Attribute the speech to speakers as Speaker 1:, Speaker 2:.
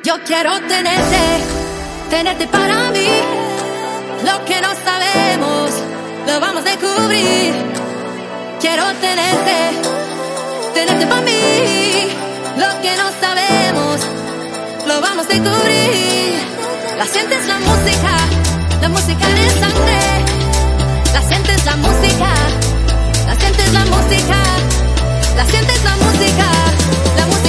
Speaker 1: Yo quiero tenerte para mí. Lo que no sabemos, lo vamos a descubrir. Quiero tenerte para mí. Lo que no sabemos, lo vamos a descubrir. La sientes la música en el sangre. La sientes la música, la sientes la música, la sientes la música, la música.